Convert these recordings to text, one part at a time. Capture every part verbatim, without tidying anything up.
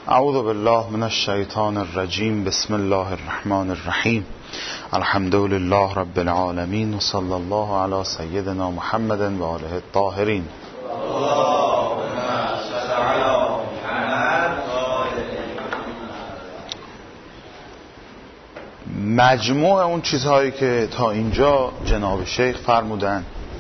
اعوذ بالله من الشیطان الرجیم. بسم الله الرحمن الرحیم. الحمد لله رب العالمین و صلی الله علی سیدنا محمد و آله الطاهرین. مجموع اون چیزهایی که تا اینجا جناب شیخ فرمودن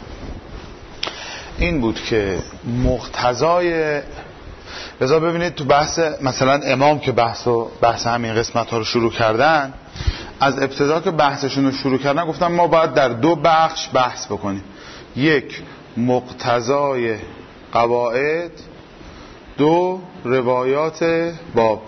این بود که مقتضای، بذار ببینید تو بحث مثلا امام که بحث و بحث همین قسمت ها رو شروع کردن، از ابتدا که بحثشون رو شروع کردن گفتن ما باید در دو بخش بحث بکنیم. یک، مقتضای قواعد، دو، روایات باب.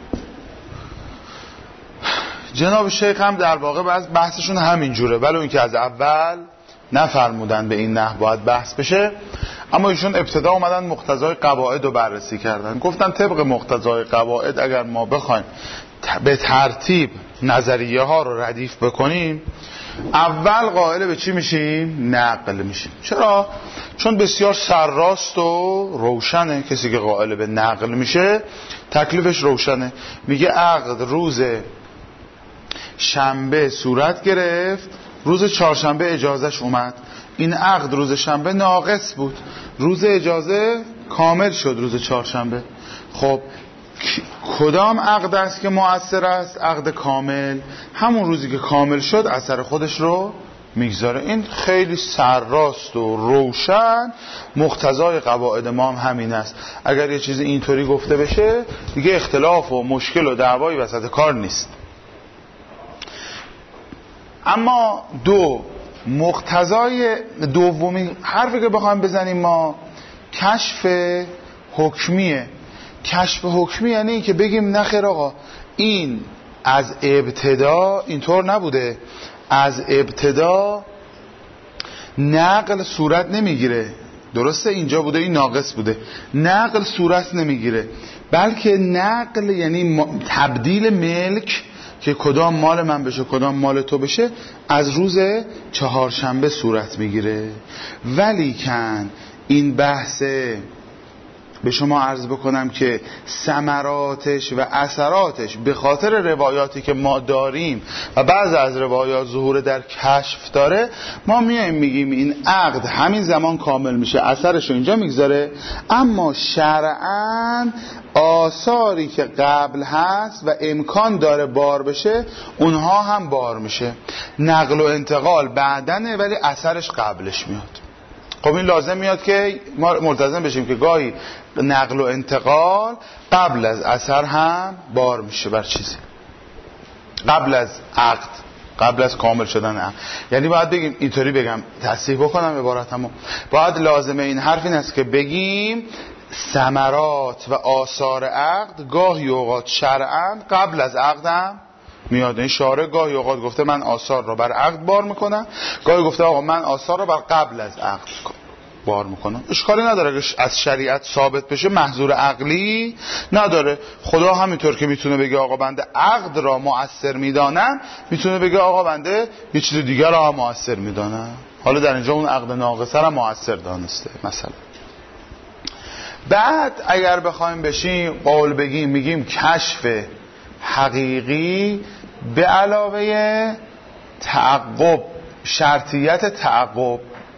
جناب شیخ هم در واقع بحثشون همین جوره، ولی اون که از اول نفرمودن به این نحو باید بحث بشه، اما ایشون ابتدا اومدن مقتضای قواعد رو بررسی کردن. گفتن طبق مقتضای قواعد اگر ما بخوایم به ترتیب نظریه ها رو ردیف بکنیم، اول قائل به چی میشیم؟ نقل میشیم. چرا؟ چون بسیار سرراست و روشنه. کسی که قائل به نقل میشه تکلیفش روشنه. میگه عقد روز شنبه صورت گرفت، روز چهارشنبه اجازهش اومد. این عقد روز شنبه ناقص بود، روز اجازه کامل شد روز چهارشنبه. خب کدام عقد است که مؤثر است؟ عقد کامل. همون روزی که کامل شد اثر خودش رو میگذاره. این خیلی سرراست و روشن. مقتضای قواعد ما هم همین است. اگر یه چیزی اینطوری گفته بشه دیگه اختلاف و مشکل و دعوایی وسط کار نیست. اما دو، مقتضای دومی حرفی که بخوایم بزنیم ما کشف حکمیه. کشف حکمی یعنی این که بگیم نخیر آقا این از ابتدا اینطور نبوده، از ابتدا نقل صورت نمیگیره، درسته اینجا بوده این ناقص بوده، نقل صورت نمیگیره، بلکه نقل یعنی تبدیل ملک که کدام مال من بشه کدام مال تو بشه از روز چهارشنبه صورت میگیره. ولی کن این بحث به شما عرض بکنم که ثمراتش و اثراتش به خاطر روایاتی که ما داریم و بعض از روایات ظهور در کشف داره، ما میایم میگیم این عقد همین زمان کامل میشه، اثرش رو اینجا میگذاره. اما شرعاً آثاری که قبل هست و امکان داره بار بشه اونها هم بار میشه. نقل و انتقال بعدنه ولی اثرش قبلش میاد. خب این لازم میاد که ما ملتزم بشیم که گاهی نقل و انتقال قبل از اثر هم بار میشه بر چیزی، قبل از عقد، قبل از کامل شدن عقد. یعنی باید بگیم اینطوری بگم تصحیح بکنم عبارتمو، باید لازمه این حرف این است که بگیم ثمرات و آثار عقد گاهی اوقات شرعاً قبل از عقد هم میاد. این شارع گاهی اوقات گفته من آثار رو بر عقد بار میکنم، گاهی گفته آقا من آثار رو بر قبل از عقد بار میکنم. اشکالی نداره که از شریعت ثابت بشه، محظور عقلی نداره. خدا همینطور که میتونه بگه آقا بنده عقد را مؤثر میدانم، میتونه بگه آقا بنده یه چیز دیگر را هم مؤثر میدانم. حالا در اینجا اون عقد ناقصه را مؤثر دانسته مثلا. بعد اگر بخوایم بشیم قول بگیم میگیم کشف حقیقی به علاوه تعقب، شرطیت تعقب.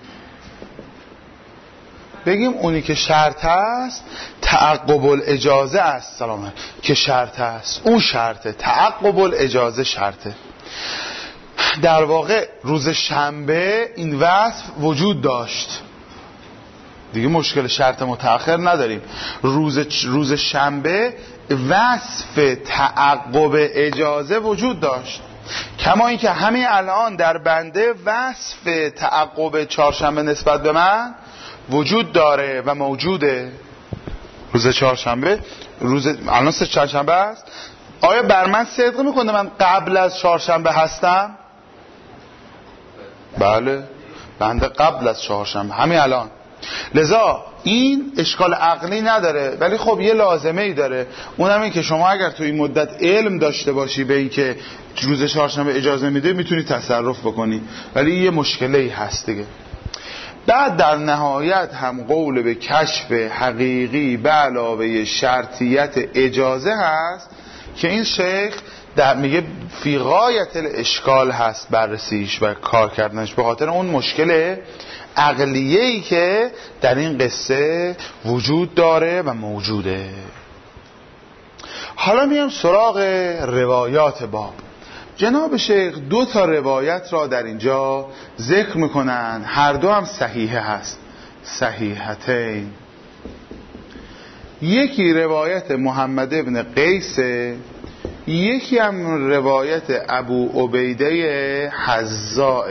بگیم اونی که شرط است تعقب الاجازه است، سلام که شرط است، اون شرطه، تعقب الاجازه شرطه. در واقع روز شنبه این وصف وجود داشت، دیگه مشکل شرط متأخر نداریم. روز روز شنبه وصف تعقب اجازه وجود داشت، کما اینکه همین الان در بنده وصف تعقب چهارشنبه نسبت به من وجود داره و موجوده. روز چهارشنبه، روز الان سه چهارشنبه است، آیا بر من صدق میکنه من قبل از چهارشنبه هستم؟ بله، بنده قبل از چهارشنبه همین الان. لذا این اشکال عقلی نداره، ولی خب یه لازمه ای داره، اونم این که شما اگر تو این مدت علم داشته باشی به این که روز چهارشنبه اجازه میده میتونی تصرف بکنی، ولی یه مشکلی هست دیگه. بعد در نهایت هم قول به کشف حقیقی به علاوه شرطیت اجازه هست که این شیخ در میگه فی غایت الاشکال هست بررسیش و کار کردنش، به خاطر اون مشکل عقلیه‌ای که در این قصه وجود داره و موجوده. حالا میام سراغ روایات باب. جناب شیخ دو تا روایت را در اینجا ذکر میکنن، هر دو هم صحیحه هست، صحیحتین. یکی روایت محمد ابن قیس، یکی هم روایت ابو عبیده حذاء.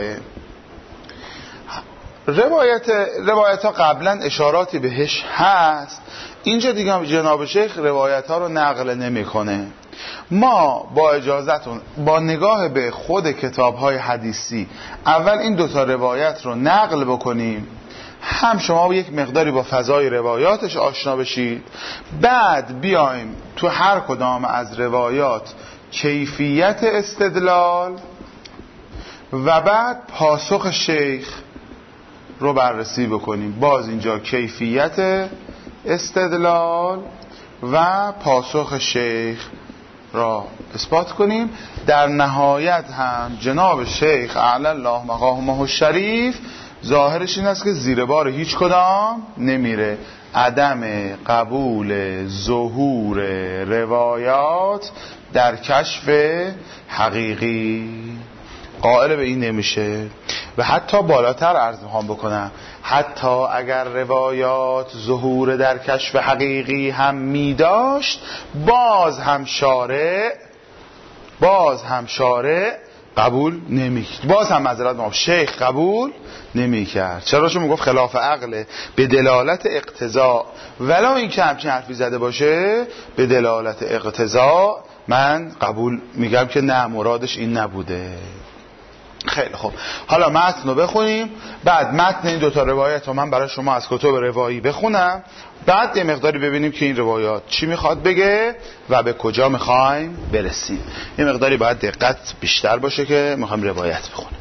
روایت روایت ها قبلا اشاراتی بهش هست، اینجا دیگه جناب شیخ روایت ها رو نقل نمیکنه. ما با اجازتون با نگاه به خود کتاب های حدیثی اول این دوتا روایت رو نقل بکنیم، هم شما یک مقداری با فضای روایاتش آشنا بشید، بعد بیایم تو هر کدام از روایات کیفیت استدلال و بعد پاسخ شیخ رو بررسی بکنیم. باز اینجا کیفیت استدلال و پاسخ شیخ را اثبات کنیم. در نهایت هم جناب شیخ اعلی الله مقامه الشریف ظاهرش این است که زیر بار هیچ کدام نمیره. عدم قبول ظهور روایات در کشف حقیقی قائل به این نمیشه. و حتی بالاتر عرض میخوام بکنم، حتی اگر روایات ظهور در کشف حقیقی هم میداشت، باز هم شارع باز هم شارع قبول نمیکرد، باز هم معذرت میخوام شیخ قبول نمیکرد. چرا؟ چون میگفت خلاف عقله، به دلالت اقتضا، ولو این که همچین حرفی زده باشه به دلالت اقتضا من قبول میگم که نه، مرادش این نبوده. خیلی خوب، حالا متن رو بخونیم، بعد متن این دوتا روایت رو من برای شما از کتب روایی بخونم، بعد یه مقداری ببینیم که این روایات چی میخواد بگه و به کجا میخوایم برسیم. یه مقداری باید دقت بیشتر باشه که میخوایم روایت بخونیم.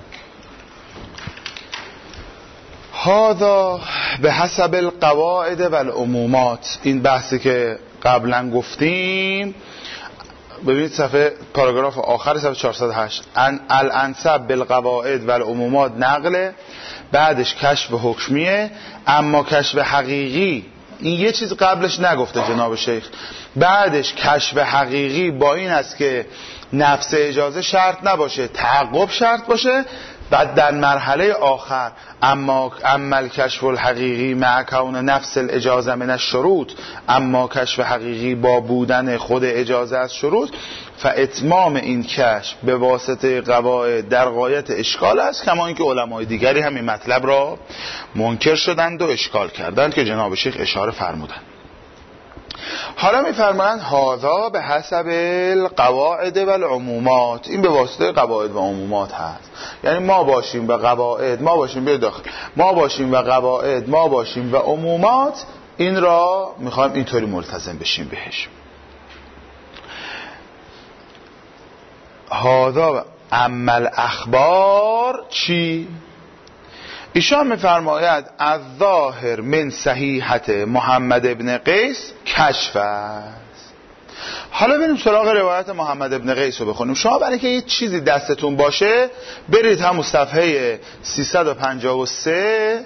هذا به حسب القواعد و العمومات، این بحثی که قبلا گفتیم. ببینید صفحه پاراگراف آخر صفحه چهارصد و هشت، ان الانسب بالقواعد و العمومات نقله، بعدش کشف حکمیه، اما کشف حقیقی این یه چیز قبلش نگفته جناب شیخ. بعدش کشف حقیقی با این است که نفس اجازه شرط نباشه، تعقب شرط باشه. بعد در مرحله آخر اما عمل کشف الحقیقی مع کون نفس الاجازه من الشروط، اما کشف حقیقی با بودن خود اجازه از شروط، فاتمام این کشف به واسطه قواعد در غایت اشکال است، کما اینکه علمای دیگری هم این مطلب را منکر شدند و اشکال کردند که جناب شیخ اشاره فرمودند. حالا میفرمایند هذا به حسب القواعد و العمومات، این به واسطه قواعد و عمومات هست. یعنی ما باشیم و قواعد، ما باشیم به داخل، ما باشیم و قواعد، ما باشیم و عمومات، این را میخوایم اینطوری ملتزم بشیم بهش. هذا عمل اخبار چی؟ ایشان میفرماید از ظاهر من صحیحت محمد ابن قیس کشف است. حالا بریم سراغ روایت محمد ابن قیس رو بخونیم. شما برای که یه چیزی دستتون باشه برید همون صفحه سیصد و پنجاه و سه،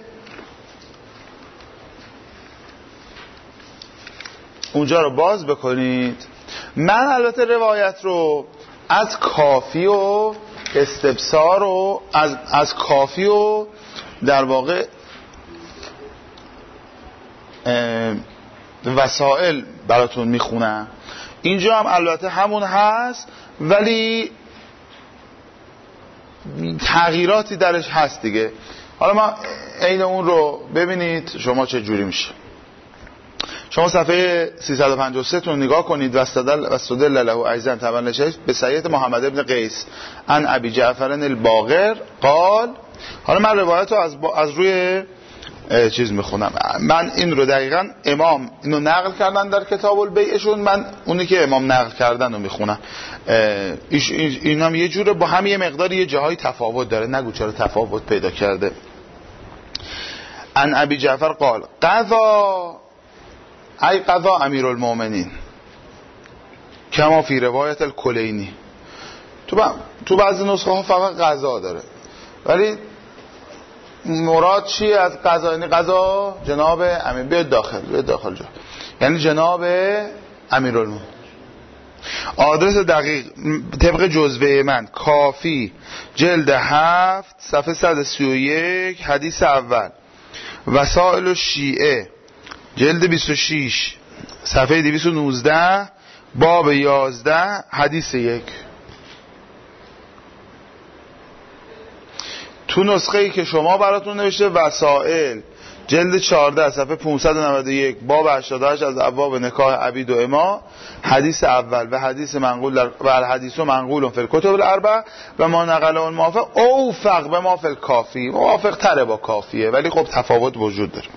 اونجا رو باز بکنید. من البته روایت رو از کافی و استبصار و از, از کافی و در واقع وسائل براتون میخونم. اینجا هم البته همون هست ولی تغییراتی درش هست دیگه. حالا ما عین اون رو ببینید شما چه جوری میشه. شما صفحه سیصد و پنجاه و سه تون نگاه کنید. واستدل له ایضا تبنشه به سید محمد ابن قیس عن ابی جعفر الباقر قال. حالا من روایت رو از, از روی چیز میخونم. من این رو دقیقا امام اینو نقل کردن در کتاب البیعشون، من اونی که امام نقل کردن رو میخونم. این هم یه جوره با هم یه مقدار یه جاهای تفاوت داره، نگو چرا تفاوت پیدا کرده. عن ابی جعفر قال قضا ای قضا امیرالمومنین کما فی روایت الکلینی. تو با... تو بعضی نسخه ها فقط قضا داره، ولی مراد چیه از قضا؟ یعنی قضا جناب امیر بیاد داخل، بیاد داخل جا، یعنی جناب امیرالمومنین. آدرس دقیق طبق جزوه من کافی جلد هفت صفحه صد و سی و یک حدیث اول، وسائل الشیعه جلد بیست و شش صفحه دویست و نوزده باب یازده حدیث یک. تو نسخه ای که شما براتون نوشته وسائل جلد چهارده صفحه پانصد و نود و یک باب هشتاد و هشت از ابواب نکاح عبید و اما حدیث اول و حدیث منقول در و الحدیث و منقول فی الکتب الاربع و ما نقل اون موافق اوفق به ما فی الکافی، موافق تره با کافیه، ولی خب تفاوت وجود داره.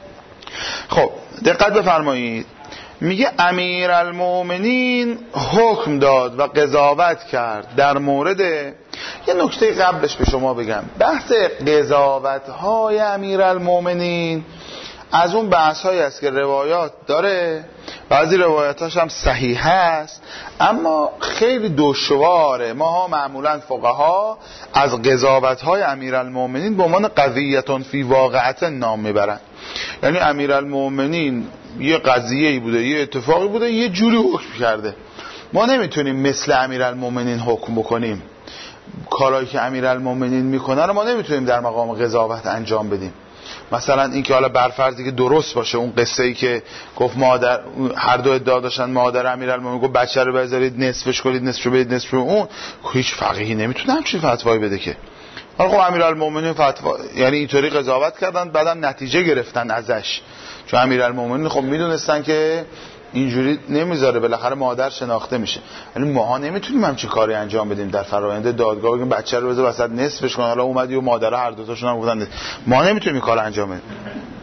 خب دقت بفرمایید، میگه امیرالمومنین حکم داد و قضاوت کرد در مورد، یه نکته قبلش به شما بگم، بحث قضاوت های امیرالمومنین از اون بحث هایی است که روایات داره، بعضی روایاتاش هم صحیح هست، اما خیلی دشواره. ما ها معمولا فقها از قضاوت های امیرالمومنین به عنوان قضیتون فی واقعت نام میبرن، یعنی امیرالمومنین یه قضیه‌ای بوده، یه اتفاقی بوده، یه جوری حکم کرده. ما نمیتونیم مثل امیرالمومنین حکم بکنیم، کارهایی که امیرالمومنین میکنن رو ما نمیتونیم در مقام قضاوت انجام بدیم. مثلا این که حالا برفرضی که درست باشه، اون قصه ای که گفت مادر، هر دو ادعا داشتن مادر امیرالمومنین گفت بچه رو بذارید نصفش کنید، نصفش رو بدید نصف رو، اون هیچ فقیهی نمیتونه همچین فتوایی بده که. حالا خب امیرالمومنین فتوا، یعنی اینطوری قضاوت کردن، بعدم نتیجه گرفتن ازش، چون امیرالمومنین خب میدونستن که اینجوری نمیذاره، بالاخره مادر شناخته میشه. یعنی ماها نمیتونیم همچین کاری انجام بدیم در فرآیند دادگاه، بگیم بچه رو بذار وسط نصفش کن، حالا اومدی و مادر هر دو تاشون هم گفتن، ما نمیتونیم این کارو انجام بدیم.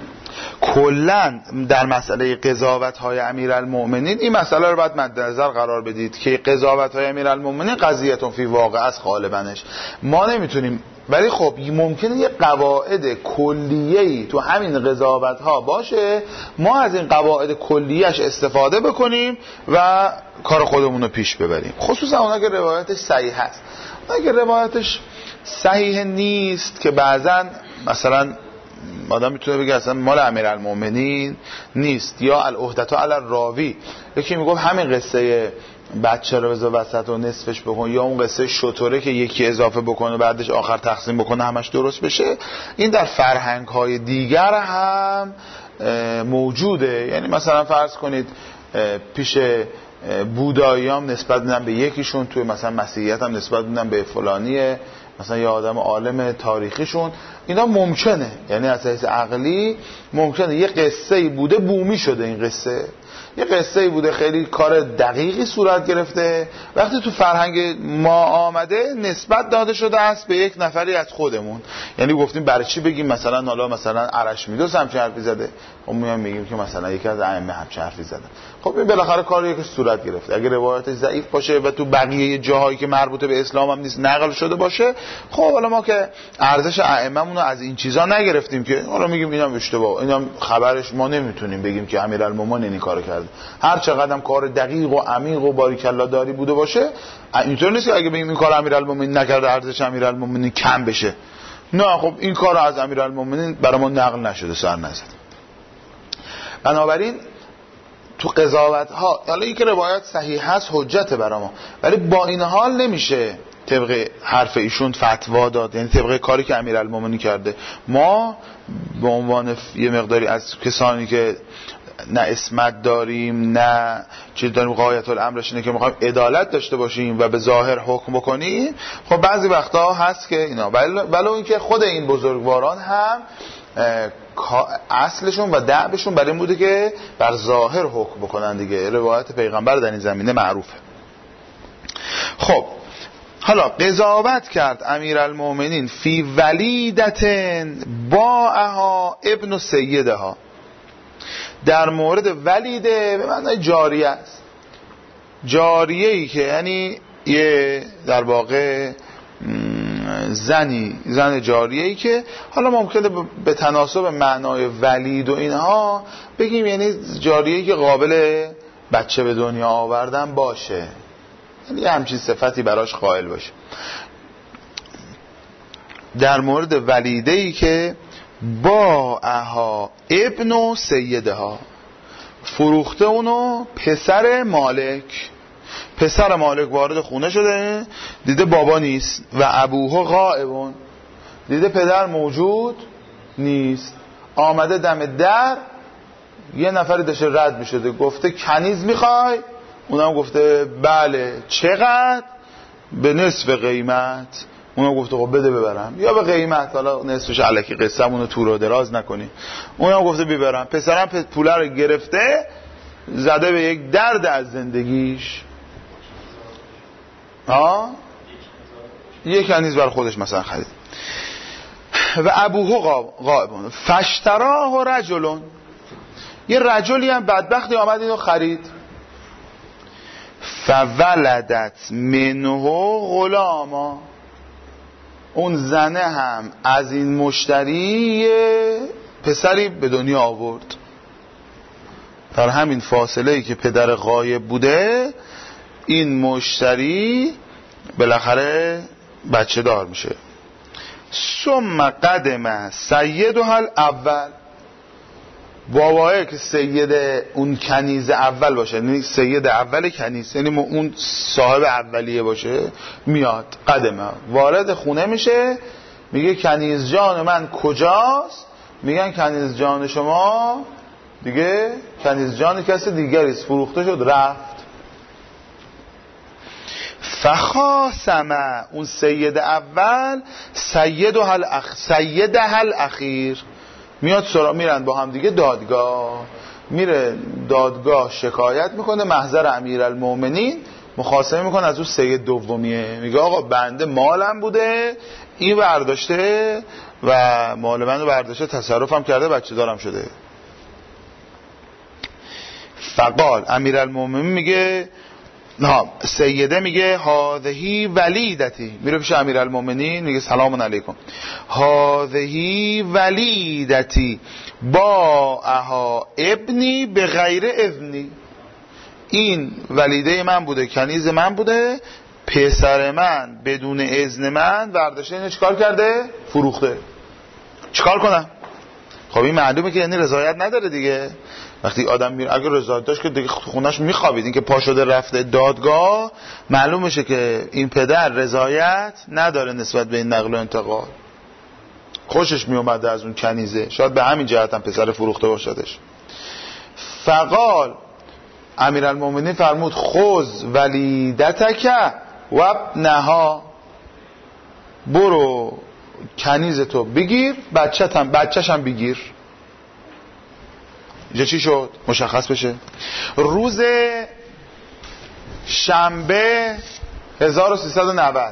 کلا در مسئله قضاوت های امیرالمومنین این مسئله رو باید مد نظر قرار بدید که قضاوت های امیرالمومنین قضیتون فی واقع است غالبنش، ما نمیتونیم. ولی خب ممکنه یه قواعد کلیه‌ای تو همین قضاوت ها باشه، ما از این قواعد کلیه‌اش استفاده بکنیم و کار خودمون رو پیش ببریم، خصوصا اونا که روایتش صحیح هست. اگه روایتش صحیح نیست که بعضا مثلا آدم میتونه بگه اصلا مال امیرالمومنین نیست، یا العهدة علی الراوی، یکی میگه همین قصه بچه رو بذار وسط و نصفش بکن، یا اون قصه شطوره که یکی اضافه بکنه بعدش آخر تقسیم بکنه همش درست بشه. این در فرهنگ های دیگر هم موجوده. یعنی مثلا فرض کنید پیش بودایی هم نسبت میدن به یکیشون، توی مثلا مسیحیت هم نسبت میدن به فلانیه، مثلا یه آدم عالم تاریخیشون. اینا ممکنه، یعنی از حیث عقلی ممکنه یه قصه‌ای بوده بومی شده، این قصه یه قصه‌ای بوده خیلی کار دقیقی صورت گرفته، وقتی تو فرهنگ ما آمده نسبت داده شده است به یک نفری از خودمون. یعنی گفتیم برای چی بگیم مثلا حالا مثلا ارشمیدس همچین حرفی زده، خب میام میگیم که مثلا یکی از ائمه همچین حرفی زده. خب این بالاخره کاری که صورت گرفته، اگه روایتش ضعیف باشه و تو بقیه جاهایی که مربوط به اسلام هم نیست نقل شده باشه، خب حالا ما که ارزش ائمه‌مون رو از این چیزا نگرفتیم که حالا میگیم اینا اشتباه، اینا خبرش ما نمیتونیم بگیم که امیرالمومنین این کارو کرده. هر چقدرم کار دقیق و عمیق و باریکلا داری بوده باشه، اینطور نیست که اگه بگیم این کار امیرالمومنین نکرده ارزش امیرالمومنین کم بشه. نه، خب این کار از امیرالمومنین برای ما نقل نشده، سر نزد. بنابراین تو قضاوت ها، حالا این که روایت صحیح هست حجت برای ما، ولی با این حال نمیشه طبق حرف ایشون فتوا داد، یعنی طبق کاری که امیرالمومنین کرده. ما به عنوان یه مقداری از کسانی که نه اسمت داریم نه چیز داریم، غایت الامرش اینه که میخوایم عدالت داشته باشیم و به ظاهر حکم بکنیم، خب بعضی وقتا هست که اینا، ولو اینکه خود این بزرگواران هم اصلشون و دعبشون برای این بوده که بر ظاهر حکم بکنن دیگه. روایت پیغمبر در این زمینه معروفه. خب حالا قضاوت کرد امیرالمومنین فی ولیدتن باعها ابن سیدها، در مورد ولیده به معنای جاریه است، جاریه‌ای که یعنی یه در واقع زنی زن جاریه‌ای که حالا ممکنه به تناسب معنای ولید و اینها بگیم یعنی جاریه‌ای که قابل بچه به دنیا آوردن باشه، یعنی همچین صفتی براش قائل باشه. در مورد ولیده‌ای که با اها ابن و سیدها، فروخته اونو پسر مالک. پسر مالک وارد خونه شده، دیده بابا نیست و ابوه غائبون، دیده پدر موجود نیست. آمده دم در، یه نفری داشته رد می شده، گفته کنیز میخوای؟ اونم گفته بله. چقدر؟ به نصف قیمت. اونم گفته خب بده ببرم. یا به قیمت، حالا نصفش الکی قصه‌مون رو طول و دراز نکنیم. اونم گفته ببرم. پسرم پوله رو گرفته، زده به یک درد از زندگیش. ها؟ یک کنیز بر خودش مثلا خرید. و ابوه غائبون فاشتراه رجلون، یه رجلی هم بدبختی آمد اینو خرید. فولدت منه غلاما، اون زنه هم از این مشتری پسری به دنیا آورد. در همین فاصله ای که پدر غایب بوده، این مشتری بالاخره بچه دار میشه. ثم قدم سیدها الاول، بابایه که سید اون کنیز اول باشه، یعنی سید اول کنیز، یعنی اون صاحب اولیه باشه، میاد. قدمه وارد خونه میشه، میگه کنیز جان من کجاست؟ میگن کنیز جان شما دیگه کنیز جان کسی دیگریست، فروخته شد رفت. فخاصمه، اون سید اول سیدها الاخ سیدها الاخیر، میاد سرا میرن با هم دیگه دادگاه، میره دادگاه شکایت میکنه، محضر امیرالمومنین مخاصمه میکنه از اون سید دومیه، میگه آقا بنده مالم بوده، این برداشته و مال منو برداشته، تصرفم کرده، بچه دارم شده. فقال امیرالمومنین میگه نه، سیده میگه هذهی ولیدتی، میره پیش امیرالمومنین میگه سلام علیکم، هذهی ولیدتی با اها ابنی به غیر اذنی، این ولیده من بوده، کنیز من بوده، پسر من بدون اذن من برداشته اینو چیکار کرده؟ فروخته. چیکار کنم؟ خب این معلومه که یعنی رضایت نداره دیگه. وقتی آدم میره، اگه رضایت داشت که دیگه خونش میخوابید، این که پا شده رفته دادگاه، معلوم میشه که این پدر رضایت نداره نسبت به این نقل و انتقال، خوشش میومده از اون کنیزه، شاید به همین جهت هم پسر فروخته باشدش. فقال امیرالمومنین فرمود خذ ولیدتک و ابنها، برو کنیز تو بگیر، بچت هم بچه‌ش هم بگیر. اینجا چی شد؟ مشخص بشه. روز شنبه هزار و سیصد و نود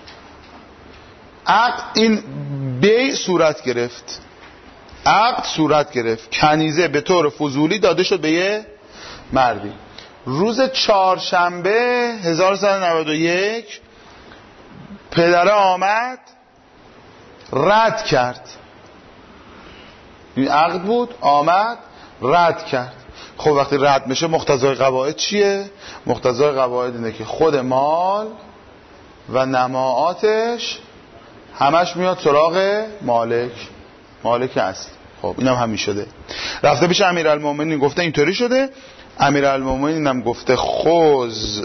عقد این بیع صورت گرفت، عقد صورت گرفت، کنیزه به طور فضولی داده شد به یه مردی. روز چهارشنبه هزار و سیصد و نود و یک پدره آمد رد کرد، این عقد بود، آمد رد کرد. خب وقتی رد میشه مقتضای قواعد چیه؟ مقتضای قواعد اینه که خود مال و نماعاتش همش میاد سراغ مالک، مالک اصل. خب اینم همین شده. رفته پیش امیرالمومنین گفته اینطوری شده، امیرالمومنین هم گفته خذ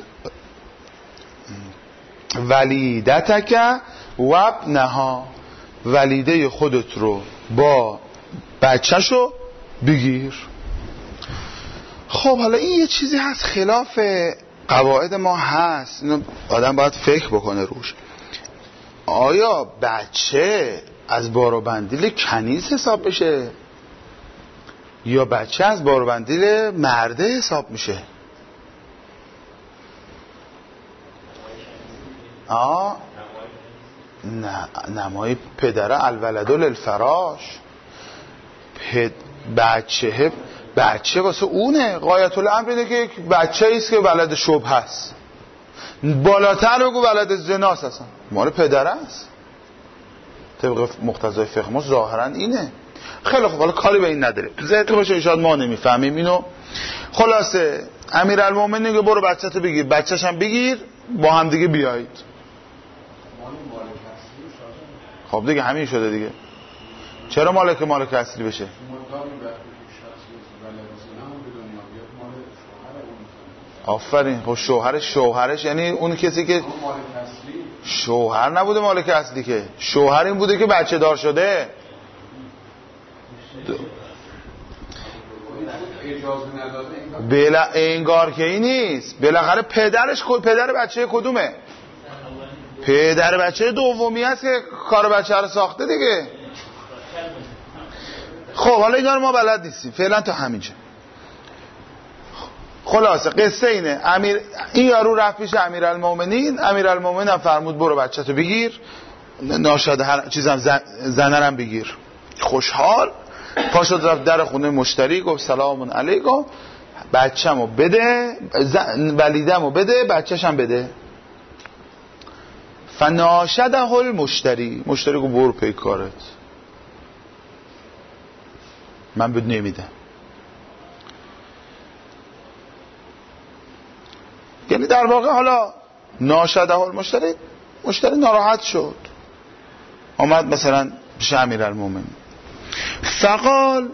ولیدتک و ابنها، ولیده خودت رو با بچه‌شو بگیر. خب حالا این یه چیزی هست خلاف قواعد ما هست، اینو آدم باید فکر بکنه روش. آیا بچه از بار و بندیل کنیز حساب بشه یا بچه از بار و بندیل مرده حساب میشه؟ آه نه، نمای پدره الولد للفراش، پد بچه بچه واسه اونه. غایت الامر اینه که یک بچه ایست که ولد شبه هست، بالاتر بگو ولد زناست، اصلا مال پدره است. طبق مقتضای فقه ما ظاهرا اینه. خیلی خوب، حالا کاری به این نداره، ذهنت باشه شاید ما نمیفهمیم اینو. خلاصه امیرالمومنین میگه برو بچه‌تو بگیر، بچه‌ش هم بگیر، با هم دیگه بیایید. خب دیگه همین شده دیگه. چرا مالک مالک اصلی بشه؟ آفرین. خب شوهرش شوهرش یعنی اون کسی که شوهر نبوده مالک اصلی، که شوهر این بوده که بچه دار شده. بلا انگار که این نیست. بالاخره پدرش خود پدر بچه کدومه؟ پدر بچه دومی هست که کار بچه رو ساخته دیگه. خب حالا اینا رو ما بلد نیستیم فعلا تا همینجا. خلاصه قصه اینه، امیر این یارو رفت پیش امیرالمومنین، امیرالمومنین هم فرمود برو بچه‌تو بگیر، ناشاد هر چیزم زن... زنرم بگیر. خوشحال پاشد رفت در خونه مشتری، گفت سلام علیکم، بچه‌مو بده، ولیدمو بده، بچه‌شم بده. فناشده المشتری، مشتری گفت برو پی کارت، من بهت نمیدم. یعنی در واقع حالا ناشده المشتری، مشتری ناراحت شد، آمد مثلا پیش امیرالمومنین، فقال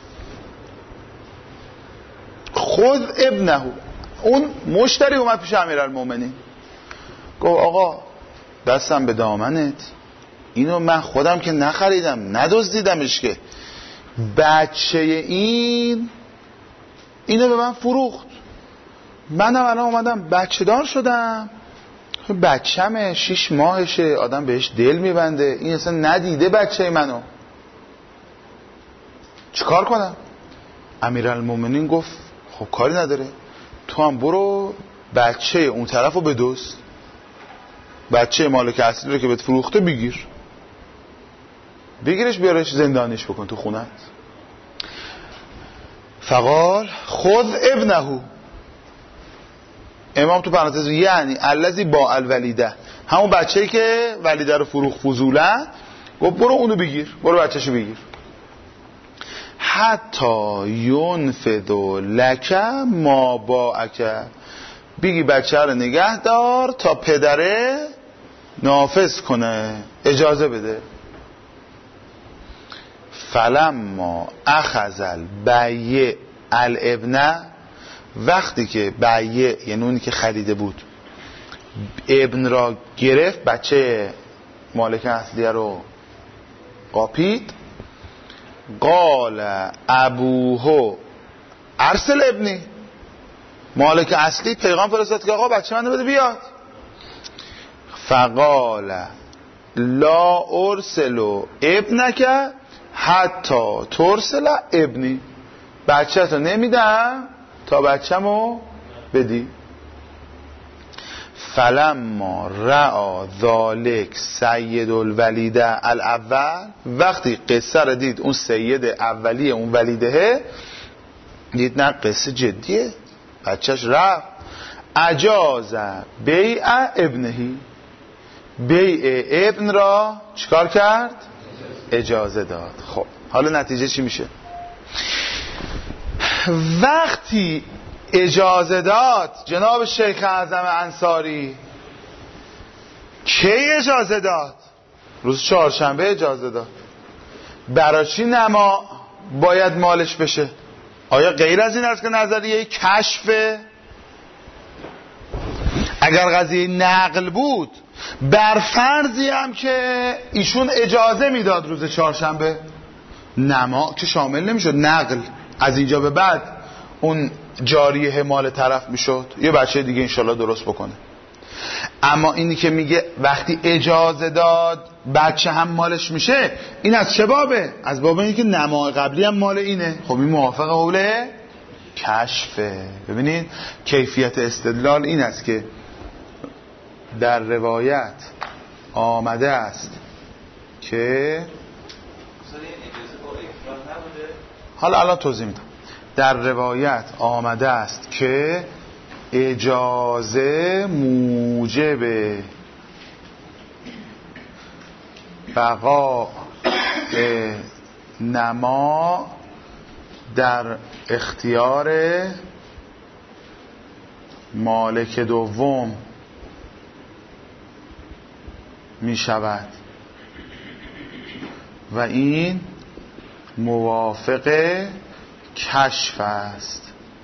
خذ ابنه. اون مشتری اومد پیش امیرالمومنین گفت آقا دستم به دامنت، اینو من خودم که نخریدم ندزدیدمش که، بچه این اینو به من فروخت، منم الان اومدم بچه دار شدم، بچه‌مه شیش ماهشه، آدم بهش دل میبنده، این اصلا ندیده بچه منو، چیکار کنم؟ امیرالمومنین گفت خب کاری نداره، تو هم برو بچه اون طرفو بدزد، بچه مالک اصلی رو که بهت فروخته بگیر، بگیرش بیارش زندانیش بکن تو خونت. فقال خذ ابنه، امام تو پرانتز یعنی الذی با الولیده، همون بچه‌ای که ولیده رو فروخت فضولا، گفت برو اونو بگیر، برو بچه‌شو بگیر. حتی ینفذ لک ما باعک، بگی بچه رو نگه دار تا پدره نافذ کنه، اجازه بده. فلما اخذ البیع الابن، وقتی که بیع یعنی اونی که خریده بود ابن را گرفت، بچه مالک اصلیه رو قاپید، قال ابوه ارسل ابنی، مالک اصلی پیغام فرستاد که آقا بچه من بده بیاد. فقال لا ارسل ابنک حتی ترسل ابنی، بچه تو نمیدم تا بچه‌مو بدی. فلما رأى ذلك سید الولیده الاول، وقتی قصه رو دید اون سید اولیه اون ولیده، دید نه قصه جدیه، بچهش رفت، اجاز بیع ابنهی، بیع ابن را چیکار کرد؟ اجازه داد. خب حالا نتیجه چی میشه؟ وقتی اجازه داد جناب شیخ اعظم انصاری، کی اجازه داد؟ روز چهارشنبه اجازه داد. برای چی نما باید مالش بشه؟ آیا غیر از این است که نظریه کشفه؟ اگر قضیه نقل بود، بر فرضی هم که ایشون اجازه میداد روز چهارشنبه، نما که شامل نمیشد، نقل از اینجا به بعد اون جاریه مال طرف میشد، یه بچه دیگه انشالله درست بکنه. اما اینی که میگه وقتی اجازه داد بچه هم مالش میشه، این از چه بابه؟ از باب اینی که نما قبلی هم مال اینه. خب این موافق قول کشفه. ببینید کیفیت استدلال این است که در روایت آمده است که حالا الان توضیح میدم. در روایت آمده است که اجازه موجب بقا نما در اختیار مالک دوم می شود و این موافق کشف است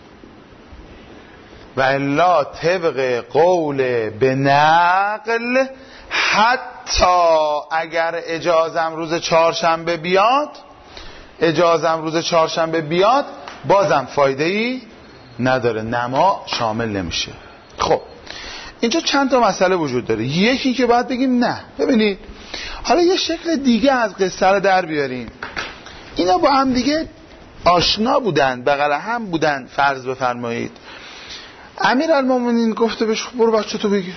و الا طبق قول به نقل حتی اگر اجازم روز چهارشنبه بیاد اجازم روز چهارشنبه بیاد بازم فایده ای نداره، نما شامل نمیشه. خب اینجا چند تا مسئله وجود داره. یکی که باید بگیم نه ببینید حالا یه شکل دیگه از قصه رو در بیاریم. اینا با هم دیگه آشنا بودن، بغل هم بودن. فرض بفرمایید امیرالمومنین گفته بهش برو بچه تو بگیر.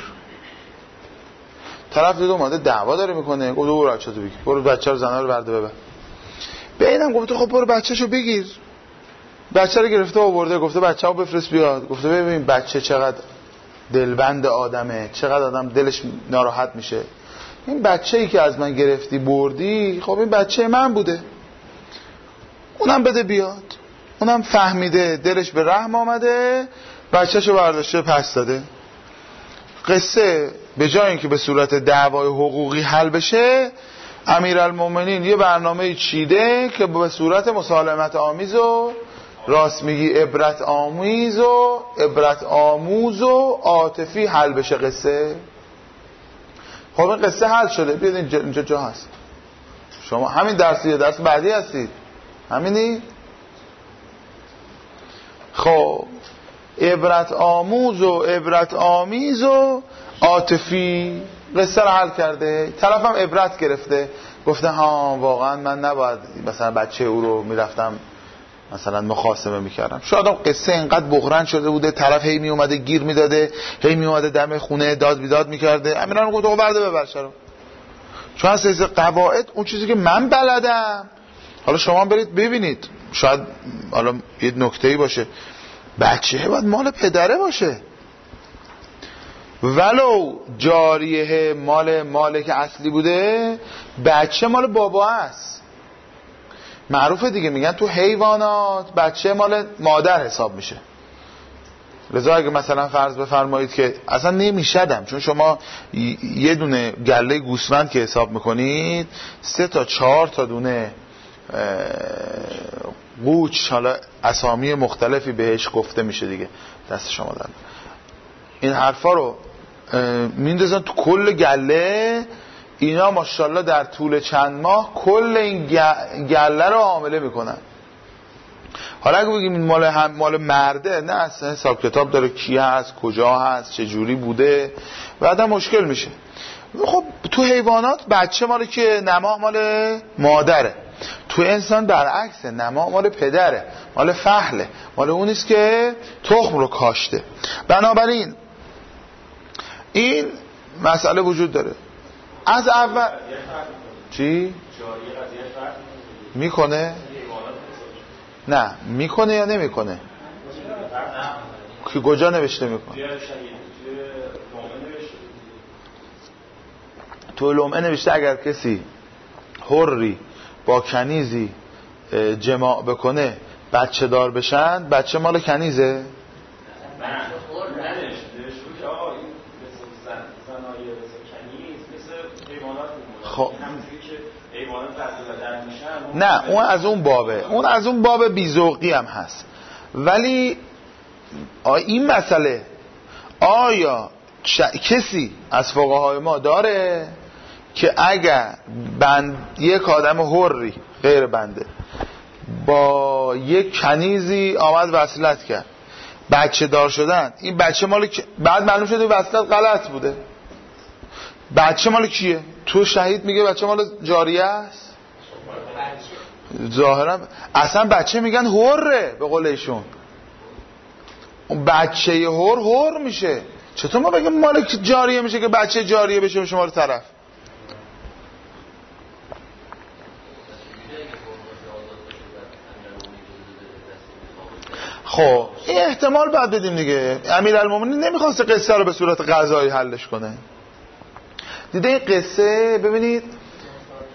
طرف دیگه اومده دعوا داره میکنه، گفته برو بچه تو بگیر، برو بچه رو زنا رو برده ببر. به اینم گفته خب برو بچه‌شو بگیر. بچه رو گرفته آورده، گفته بچه‌و بفرست بیاد. گفته ببین بچه چقدر دلبند آدمه، چقدر آدم دلش ناراحت میشه. این بچه‌ای که از من گرفتی بردی خب این بچه من بوده، اونم بده بیاد. اونم فهمیده، دلش به رحم آمده، بچه‌شو برداشته پس داده. قصه به جای اینکه به صورت دعوای حقوقی حل بشه، امیرالمومنین یه برنامه چیده که به صورت مسالمت آمیز و راست میگی عبرت آمیز و عبرت آموز و عاطفی حل بشه قصه. خب این قصه حل شده. بیاد اینجا, اینجا جا هست. شما همین درسی درس بعدی هستید همینی. خب عبرت آموز و عبرت آمیز و عاطفی قصه رو حل کرده. طرفم عبرت گرفته، گفته ها واقعا من نباید مثلا بچه او رو میرفتم مثلا مخاصمه میکردم. شاید قصه اینقدر بحران شده بوده، طرف هی می اومده گیر میداده، هی می اومده دم خونه داد بیداد میکرده. امیران گفت آقا برده ببر چرا؟ چون از قواعد اون چیزی که من بلدم. حالا شما برید ببینید، شاید حالا یه نکته‌ای باشه، بچه باید مال پدره باشه، ولو جاریه مال مالک اصلی بوده، بچه مال بابا است. معروفه دیگه، میگن تو حیوانات بچه مال مادر حساب میشه. لذا اگه مثلا فرض بفرمایید که اصلا نمیشدم، چون شما یه دونه گله گوسفند که حساب میکنید سه تا چهار تا دونه قوچ، حالا اسامی مختلفی بهش گفته میشه دیگه، دست شما دارم این حرفا رو میندازن تو کل گله. اینا ماشاءالله در طول چند ماه کل این گله رو حامله میکنن. حالا اگه بگیم این مال هم مال مرده، نه اصلا حساب کتاب داره، کی هست، کجا هست، چه جوری بوده، بعدا مشکل میشه. خب تو حیوانات بچه مال که نما مال مادره، تو انسان برعکسه، نما مال پدره، مال فحله، مال اونیست که تخم رو کاشته. بنابراین این مسئله وجود داره. از اول چی؟ میکنه؟ نه میکنه یا نمیکنه؟ که کجا نوشته میکنه؟ تو لمعه نوشته اگر کسی حری با کنیزی جماع بکنه بچه دار بشن، بچه مال کنیزه؟ خب نه اون از اون بابه، اون از اون باب بیزوقی هم هست. ولی این مسئله آیا ش... کسی از فقهای ما داره که اگر بند یک آدم حری غیر بنده با یک کنیزی آمد وصلت کرد بچه دار شدن، این بچه مال کی... بعد معلوم شده وصلت غلط بوده، بچه مال کیه؟ تو شهید میگه بچه مال جاریه است؟ ظاهرا اصلا بچه میگن حره به قول ایشون. بچه حر حر میشه، چطور ما بگیم مال جاریه میشه که بچه جاریه بشه به شما رو طرف؟ خب این احتمال باید بدیم دیگه. امیرالمومنین نمیخواسته قصه رو به صورت قضایی حلش کنه، دیده این قصه ببینید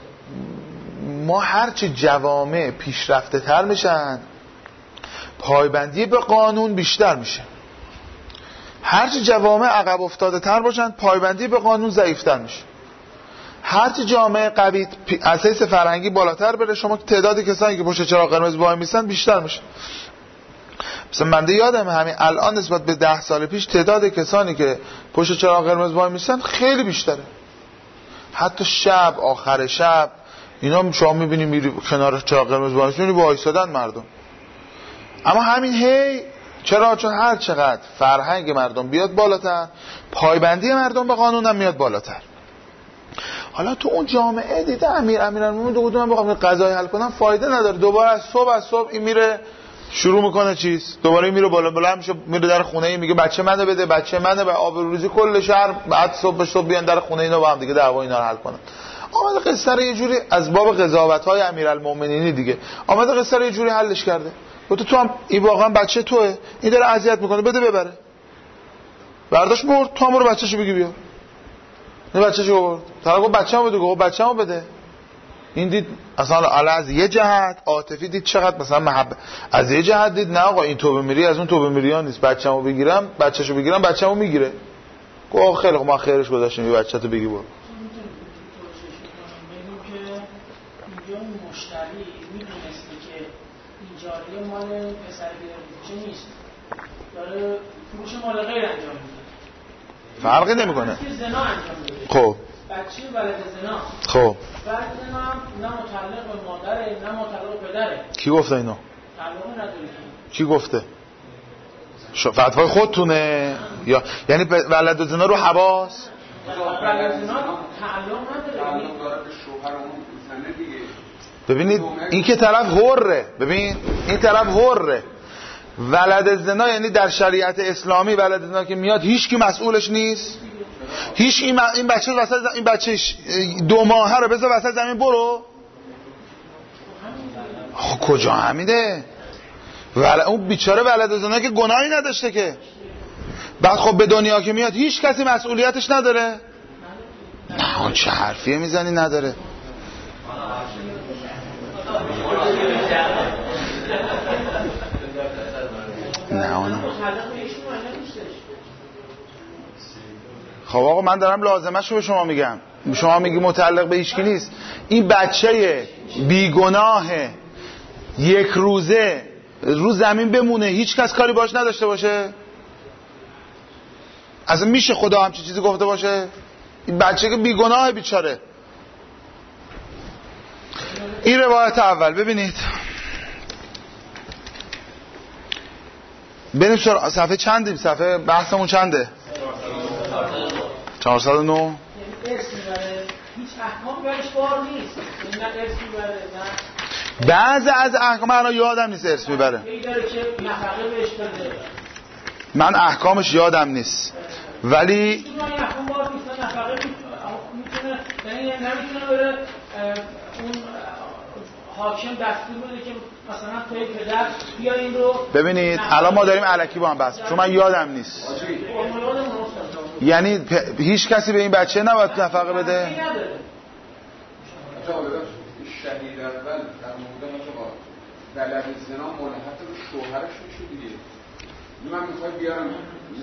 ما هرچی جوامع پیشرفته تر میشن پایبندی به قانون بیشتر میشه، هرچی جوامع عقب افتاده تر باشن پایبندی به قانون ضعیفتر میشه. هرچی جامعه قوی از حیث فرهنگی بالاتر بره شما تعداد کسانی که پشت چراغ قرمز وای میسن بیشتر میشه. مثلا من یادم همین الان نسبت به ده سال پیش تعداد کسانی که پشت چراغ قرمز وای میسن خیلی بیشتره. حتی شب آخر شب اینا شما میبینی میری کنار چراغ قرمز وای میسن وایسادن مردم. اما همین هی چرا؟ چون هر چقدر فرهنگ مردم بیاد بالاتر پایبندی مردم به قانون هم میاد بالاتر. حالا تو اون جامعه دیده امیر امیرالمومنین دو من بخوام قضایی حل کنم فایده نداره، دوباره از صبح از صبح این میره شروع میکنه چیز، دوباره میره بالا بالا میشه میره در خونه ای میگه بچه منو بده بچه منو به آبروریزی کل شهر، بعد صبح به صبح بیان در خونه اینا با هم دیگه دعوا اینا رو حل کنن. آمده قصه رو یه جوری از باب قضاوت‌های امیرالمومنینی دیگه آمده قصه رو یه جوری حلش کرده. گفت تو هم این واقعا بچه توئه، این داره اذیت میکنه بده ببره. برداشت برد، تو هم برو بچه‌شو بگی بیا. نه بچه‌شو برد. طرف گفت بچه‌مو بده، گفت بچه‌مو بده. این دید اصلا علا از یه جهت عاطفی دید چقدر مثلا محبت، از یه جهت دید نه آقا این توبه میری از اون توبه میریان نیست، بچه‌مو بگیرم بچه‌شو بگیرم بچه‌مو میگیره. گفت خیلی خب ما خیرش گذاشتیم این بچه‌تو بگی برو. مشتری میدونسته که این جاریه مال پسر بیرونچه نیست، داره فروش مال غیر انجام میده، فرقی نمیکنه. بچه زنا انجام میده. خب بچه ولد زنا. خب بعد زنا هم نه متعلق به مادره نه متعلق به پدره. کی گفته اینو؟ تعلق نداره. کی گفته؟ فتوای خودتونه یا یعنی ولد زنا رو حواس؟ ولد زنا تعلق نداره. تعلق داره به شوهر اون زنه دیگه. ببینید این که طرف حره، ببین این طرف حره. ولد زنا یعنی در شریعت اسلامی ولد زنا که میاد هیچ کی مسئولش نیست، هیچ این این بچه وسط این بچهش دو ماهه رو بذار وسط زمین برو. خب کجا حمیده؟ ول اون بیچاره ولد زنا که گناهی نداشته که. بعد خب به دنیا که میاد هیچ کسی مسئولیتش نداره. نه چه حرفیه میزنی نداره. نه اون خب آقا من دارم لازمه‌شو به شما میگم، شما میگی متعلق به هیچکی نیست. این بچه بیگناه یک روزه رو زمین بمونه هیچ کس کاری باش نداشته باشه؟ اصلا میشه خدا همچین چیزی گفته باشه؟ این بچه که بیگناه بیچاره. این روایت اول ببینید، بریم سر صفحه چندیم؟ صفحه بحثمون چنده؟ چهارصد و نه. هیچ احکام برش بار نیست، نه ارث میبره نه بعض از احکام من یادم نیست ارث میبره، من احکامش یادم نیست ولی احکام بار نیست، نفقه میتونه یعنی نمیتونه بره اون حاکم دستور بده که مثلا توی پدر بیا این رو. ببینید الان ما داریم الکی با هم بحث، چون من یادم نیست. یعنی پ... هیچ کسی به این بچه نباید نفقه بده؟ شهید اول در مورد ما ولد زنا ملحق به شوهرش میشه دیگه. من میخوام بیارم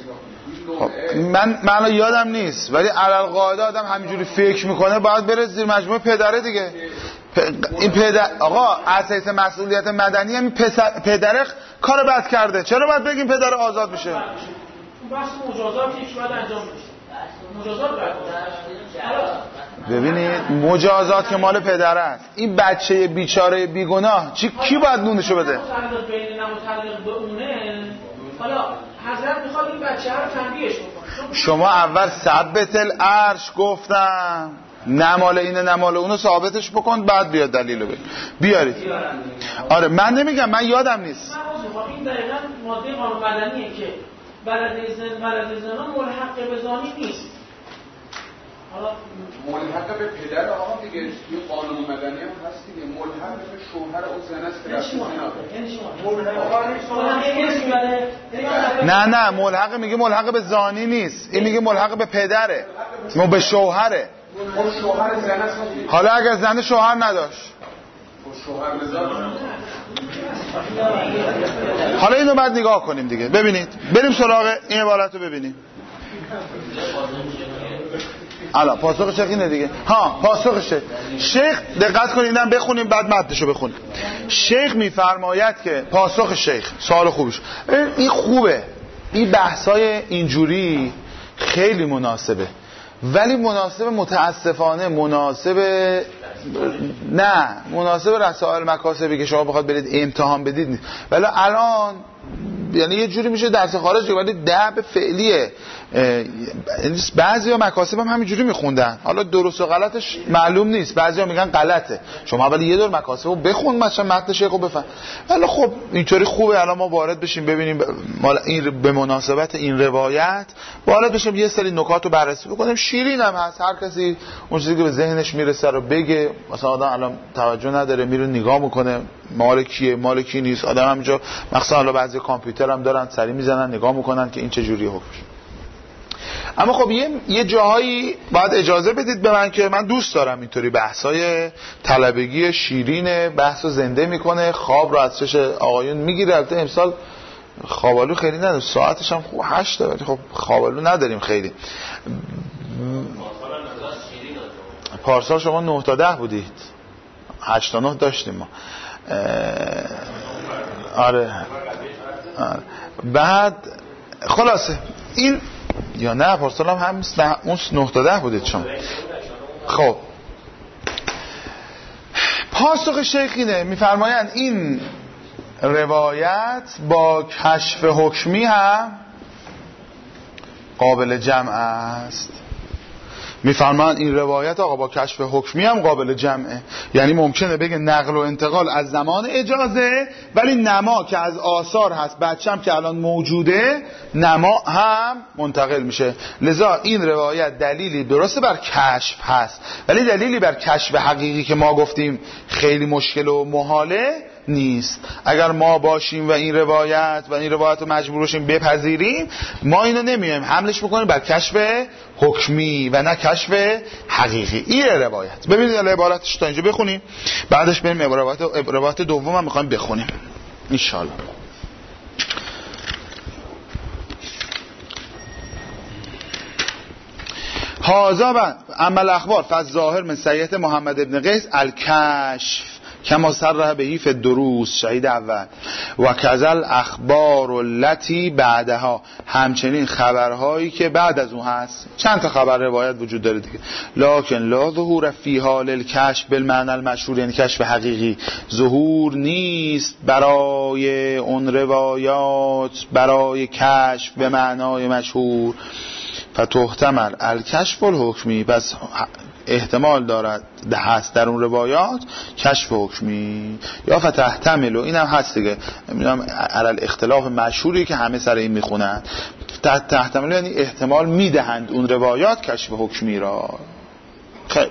من من یادم نیست ولی علل قاعده آدم همینجوری فکر میکنه باید بره زیر مجموعه پدره دیگه. پ... این پدر آقا اساس مسئولیت مدنی هم پسر... پدره کار بد کرده، چرا باید بگیم پدر آزاد بشه؟ بحث مجازات یک باید انجام بشه. مجازات باید. ببینید مجازات که مال پدر است. این بچه بیچاره بیگناه چی کی باید نونشو بده؟ متعلق به این متعلق به اونه. حالا حضرت میخواد این بچه رو تنبیهش بکنه. شما اول ثبت العرش گفتم نه مال اینه نه مال اونو ثابتش بکن بعد بیاد دلیلو بگیر. بیارید. آره من نمیگم، من یادم نیست. من این دقیقاً ماده قانون مدنیه که ولد زنا ولد زنا ملحق به زانی نیست. حالا ملحق به پدر آقا دیگه یه قانون مدنی هم هست دیگه، ملحق به شوهر او زن است که رفت نه نه ملحق میگه ملحق به زانی نیست، این میگه ملحق به پدره، ما به شوهره. شوهر زن است. حالا اگر زن شوهر نداشت حالا اینو بعد نگاه کنیم دیگه. ببینید بریم سراغ این عبارت رو ببینیم. الان پاسخ شیخ اینه دیگه. ها پاسخ شیخ شیخ دقت کنید اینم بخونیم بعد متنشو بخونیم. شیخ میفرماید که پاسخ شیخ سوال خوبش این خوبه، این بحثای اینجوری خیلی مناسبه، ولی مناسب متاسفانه مناسب نه مناسب رسائل مکاسبی که شما بخواد برید امتحان بدید نیست. ولی الان یعنی یه جوری میشه درس خارج، ولی دعب فعلیه. بعضیا مکاسب هم همینجوری میخوندن، حالا درست و غلطش معلوم نیست، بعضیا میگن غلطه. شما اولی یه دور مکاسب رو بخون مثلا متن شیخ رو بفهم. ولی خب اینطوری خوبه الان ما وارد بشیم ببینیم مال این به مناسبت این روایت وارد بشیم یه سری نکات رو بررسی بکنیم. شیرین هم هست، هر کسی اون چیزی که به ذهنش میرسه رو بگه. مثلا آدم الان توجه نداره میره نگاه میکنه مال کیه مال کی نیست. آدم همینجا مثلا حالا بعضی کامپیوتر هم دارن سری میزنن نگاه میکنن که این چه جوریه حکمش. اما خب یه یه جاهایی باید اجازه بدید به من که من دوست دارم اینطوری بحثای طلبگی شیرین بحثو زنده میکنه، خواب رو از چش آقایون میگیره. البته امسال خوابالو خیلی نداریم، ساعتش هم خوب هشت ولی خب خوابالو نداریم خیلی. پارسال شما نه تا ده بودید، هشت تا نه داشتیم ما. آره. آره بعد خلاصه این یا نه پارسال هم هم اون نه تا ده بودید شما. خب پاسخ شیخ اینه، میفرمایند این روایت با کشف حکمی هم قابل جمع است. میفرمایند این روایت آقا با کشف حکمی هم قابل جمعه، یعنی ممکنه بگه نقل و انتقال از زمان اجازه، ولی نما که از آثار هست بچم که الان موجوده نما هم منتقل میشه. لذا این روایت دلیلی درسته بر کشف هست، ولی دلیلی بر کشف حقیقی که ما گفتیم خیلی مشکل و محاله نیست. اگر ما باشیم و این روایت و این روایت رو مجبور باشیم بپذیریم، ما اینو نمیایم حملش بکنیم بر کشف حکمی و نه کشف حقیقی. این روایت ببینید عبارتش تا اینجا بخونیم، بعدش بریم روایت روایت دوم هم میخوایم بخونیم ان شاء الله. هذا و اما الاخبار فالظاهر من سیئة محمد ابن قیس الکشف کما صرح بهی فی الدروس شهید اول و کذل اخبار التي بعدها، همچنین خبرهایی که بعد از اون هست. چند تا خبر روایت وجود داره دیگه. لکن لا ظهور فی حال الکشف بالمعنى المشهور، یعنی کشف حقیقی ظهور نیست برای اون روایات برای کشف به معنای مشهور. فتحتمل الکشف الحکمی، پس احتمال دارد هست در اون روایات کشف حکمی. یا فتحتمل و این هم هست دیگه، نمیدونم علل اختلاف مشهوری که همه سر این میخونن. تحتمل یعنی احتمال میدهند اون روایات کشف حکمی را. خیلی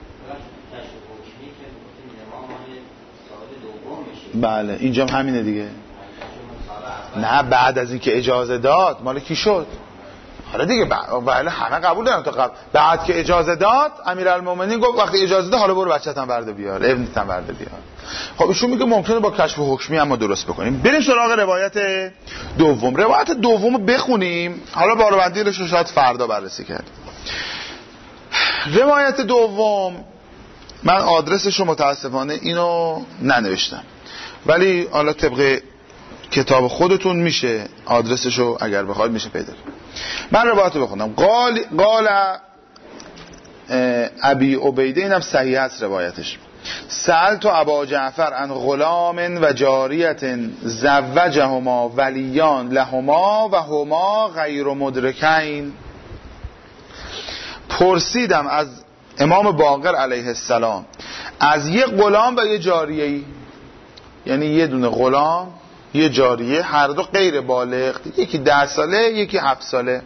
بله اینجا هم همینه دیگه. نه بعد از این که اجازه داد مال کی شد؟ حالا دیگه بله همه قبول دارن تا قبل بعد که اجازه داد امیرالمومنین گفت وقتی اجازه داد حالا برو بچه‌ت هم برده بیار، ابنت هم برده بیار. خب ایشون میگه ممکنه با کشف حکمی اما درست بکنیم. بریم سراغ روایت دوم. روایت دومو بخونیم، حالا باربندی رو شاید فردا بررسی کردیم. روایت دوم من آدرسش رو متاسفانه اینو ننوشتم، ولی حالا طبق کتاب خودتون میشه آدرسشو اگر بخواید میشه پیدا کنید. من روایت رو بخونم. قال قال ابی عبیده، اینم صحیح است روایتش. سألت ابا جعفر عن غلام و جاریت زوجهما ولیان لهما و هما غیر مدرکین. پرسیدم از امام باقر علیه السلام از یه غلام و یه جاریه‌ای، یعنی یه دونه غلام یه جاریه، هر دو غیر بالغ، یکی ده ساله یکی هفت ساله.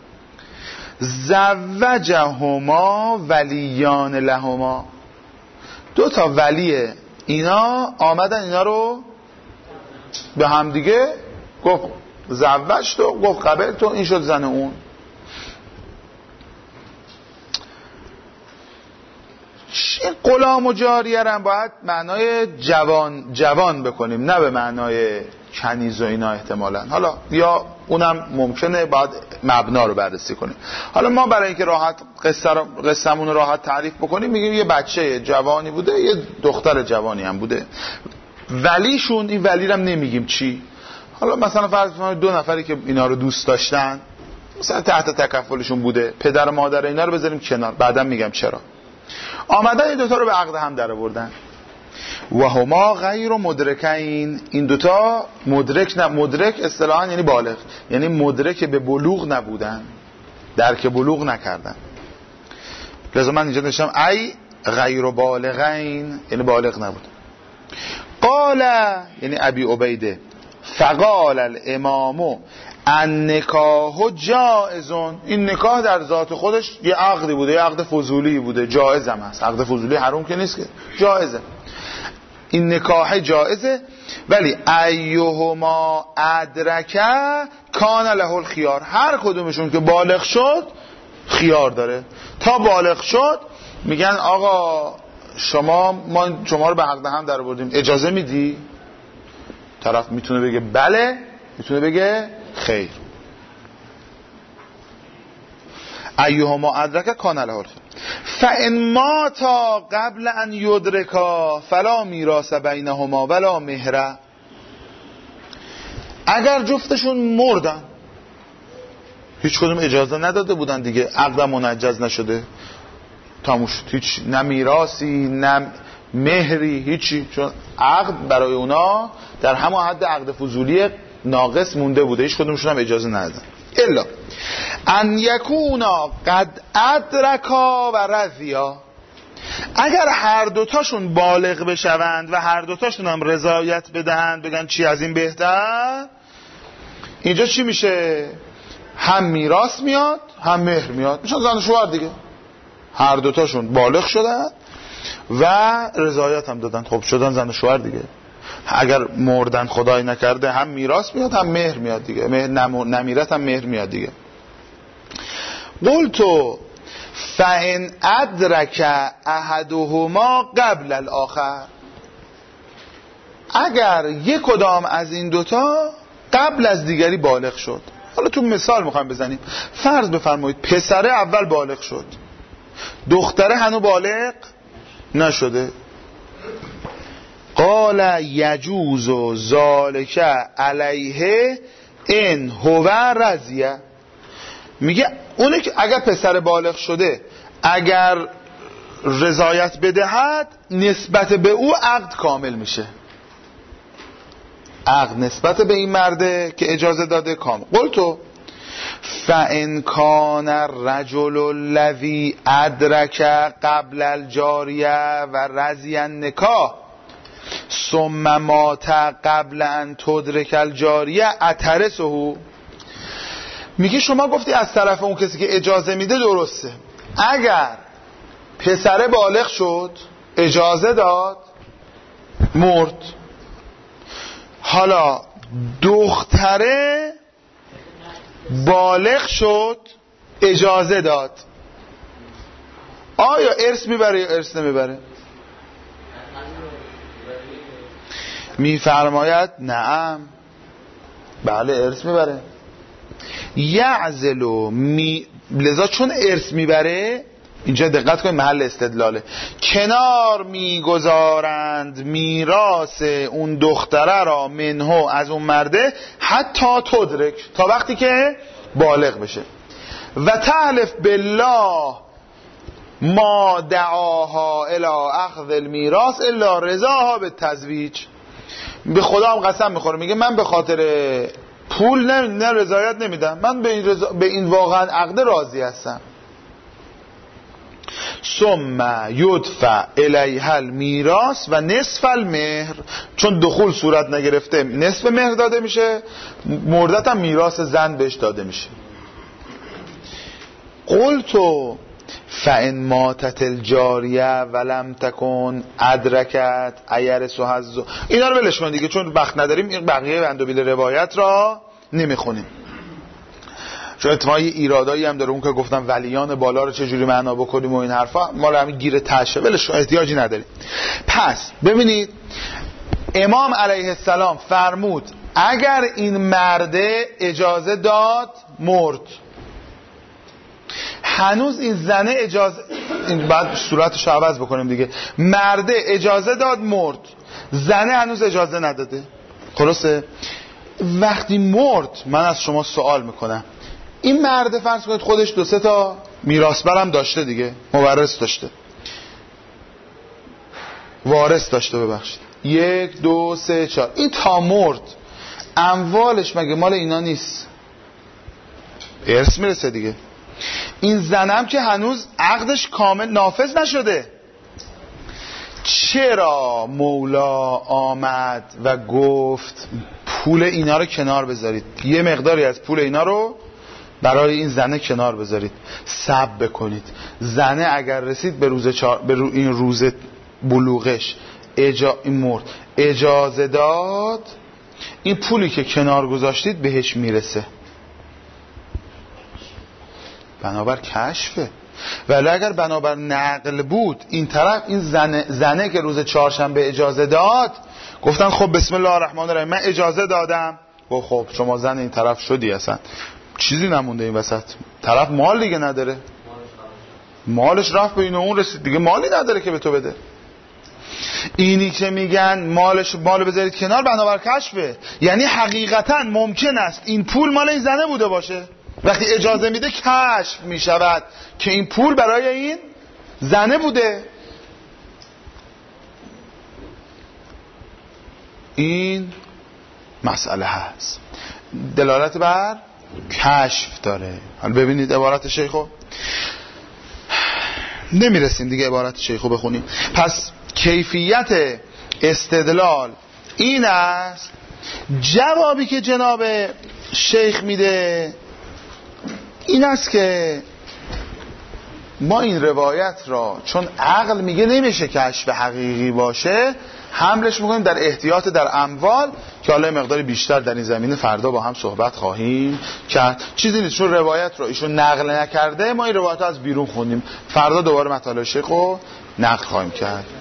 زوجهما ولیان لهما، دو تا ولی اینا آمدن اینا رو به هم دیگه گفت زوج تو، گفت قبل تو، این شد زن اون. غلام و جاریه رو باید معنای جوان جوان بکنیم، نه به معنای کنیز و اینا احتمالاً. حالا یا اونم ممکنه باید مبنا رو بررسی کنیم. حالا ما برای اینکه راحت قصه رو قصه‌مون رو راحت تعریف بکنیم میگیم یه بچه جوانی بوده، یه دختر جوانی هم بوده. ولیشون، این ولی رو هم نمیگیم چی. حالا مثلا فرض کنید دو نفری که اینا رو دوست داشتن، مثلا تحت تکفلشون بوده، پدر و مادر اینا رو بذاریم کنار، بعداً میگم چرا. آمدن این دوتا رو به عقد هم در آوردن. و هما غیر مدرکین، این دوتا مدرک نه، مدرک اصطلاحاً یعنی بالغ، یعنی مدرک به بلوغ نبودن، درک بلوغ نکردن. لذا من اینجا نوشتم ای غیر بالغین، یعنی بالغ نبود. قال یعنی ابی عبیده فقال الامام النکاح جائزون، این نکاح در ذات خودش یه عقدی بوده، یه عقد فضولی بوده، جائز هم هست. عقد فضولی حرام که نیست که، جائزه. این نکاح جائزه. ولی ایهما ادرکه کان له الخیار، هر کدومشون که بالغ شد خیار داره. تا بالغ شد میگن آقا شما ما شما رو به عقد هم در آوردیم، اجازه میدی؟ طرف میتونه بگه بله، میتونه بگه خیر. ایهما ادرکه کان له الخیار فان ماتا قبل ان یدرکا فلا میراث بینهما ولا مهر. اگر جفتشون مردن، هیچ کدوم اجازه نداده بودن دیگه، عقد منجز نشده، تموم شد، هیچ نه میراثی نه مهری هیچی، چون عقد برای اونا در همون حد عقد فضولی ناقص مونده بوده، هیچ کدومشون هم اجازه ندادن. الا ان یکونا قد ادرکا و رضیا، اگر هر دوتاشون بالغ بشوند و هر دوتاشون هم رضایت بدهند، بگن چی از این بهتر، اینجا چی میشه؟ هم میراث میاد هم مهر میاد، میشن زن و شوهر دیگه. هر دوتاشون بالغ شدن و رضایت هم دادن، خب شدن زن و شوهر دیگه. اگر مردن خدای نکرده هم میراث میاد هم مهر میاد دیگه، مهر نمیرث هم مهر میاد دیگه. قلتو فان ادرک احدهما قبل الاخر، اگر یک کدام از این دوتا قبل از دیگری بالغ شد. حالا تو مثال میخوایم بزنیم، فرض بفرمایید پسره اول بالغ شد، دختره هنوز بالغ نشده. قال یجوز ذالک علیه ان هو رضیه، میگه اونه که اگر پسر بالغ شده اگر رضایت بدهد، نسبت به او عقد کامل میشه، عقد نسبت به این مرده که اجازه داده کامل. قلتو فان کان الرجل الذی ادرک قبل الجاریه و رضی النکاح ثم مات قبل ان تدرک الجاریه اترسه، میگه شما گفتی از طرف اون کسی که اجازه میده درسته، اگر پسره بالغ شد اجازه داد مرد، حالا دختره بالغ شد اجازه داد، آیا ارث میبره یا ارث نمیبره؟ میفرماید نعم، بله ارث میبره. یعزلو می... لذا چون ارث میبره، اینجا دقت کنید محل استدلاله، کنار میگذارند میراث اون دختره را منهو از اون مرده حتی تدرک، تا وقتی که بالغ بشه. و تحلف بالله ما دعاها الی اخذ المیراث الا رضاها بالتزویج، به خدا هم قسم میخوره، میگه من به خاطر پول نه, نه رضایت نمیدم، من به این, رضا... به این واقعا عقد راضی هستم. ثم یدفع الیها المیراث و نصف المهر، چون دخول صورت نگرفته نصف مهر داده میشه، مردت هم میراث زن بهش داده میشه. قلتو فان ماتت الجاریه ولم تکن ادرکت ایرثها الزوج، اینا رو ولش کن دیگه چون وقت نداریم، این بقیه اندوبیل روایت را نمیخونیم. چون اتفاقا ایرادایی هم داره، اون که گفتم ولیان بالا رو چجوری معنا بکنیم و این حرفا، مال همین گیر تشه، ولش احتیاجی نداریم. پس ببینید امام علیه السلام فرمود اگر این مرده اجازه داد مرد، هنوز این زنه اجازه، این بعد صورتش عوض بکنیم دیگه، مرده اجازه داد مرد، زنه هنوز اجازه نداده. خلاصه وقتی مرد من از شما سوال میکنم، این مرده فرض کنید خودش دو سه تا میراث برم داشته دیگه، مورث داشته، وارث داشته ببخشید، یک دو سه چهار، این تا مرد اموالش مگه مال اینا نیست؟ ارث میرسه دیگه. این زنم که هنوز عقدش کامل نافذ نشده، چرا مولا آمد و گفت پول اینا رو کنار بذارید، یه مقداری از پول اینا رو برای این زنه کنار بذارید، صبر بکنید، زنه اگر رسید به روز چار... به رو... این روز بلوغش اجا... این مرد اجازه داد، این پولی که کنار گذاشتید بهش میرسه، بنابر کشفه. ولی اگر بنابر نقل بود این طرف، این زنه, زنه که روز چهارشنبه اجازه داد، گفتن خب بسم الله الرحمن الرحیم من اجازه دادم، گفت خب شما زن این طرف شدی، اصلا چیزی نمونده این وسط، طرف مال دیگه نداره، مالش رفت به این و اون رسید دیگه، مالی نداره که به تو بده. اینی که میگن مالش مال بذارید کنار بنابر کشفه، یعنی حقیقتا ممکن است این پول مال این زنه بوده باشه، وقتی اجازه میده کشف میشود که این پول برای این زنه بوده. این مسئله هست، دلالت بر کشف داره. حالا ببینید عبارت شیخو، نمیرسیم دیگه عبارت شیخو بخونیم. پس کیفیت استدلال این است، جوابی که جناب شیخ میده این است که ما این روایت را چون عقل میگه نمیشه کشف حقیقی باشه، حملش میکنیم در احتیاط در اموال که حالا مقداری بیشتر در این زمینه فردا با هم صحبت خواهیم کرد. چیزی نیست، چون روایت رو ایشون نقل نکرده، ما این روایت رو از بیرون خوندیم، فردا دوباره مطالب شیخ رو نقل خواهیم کرد.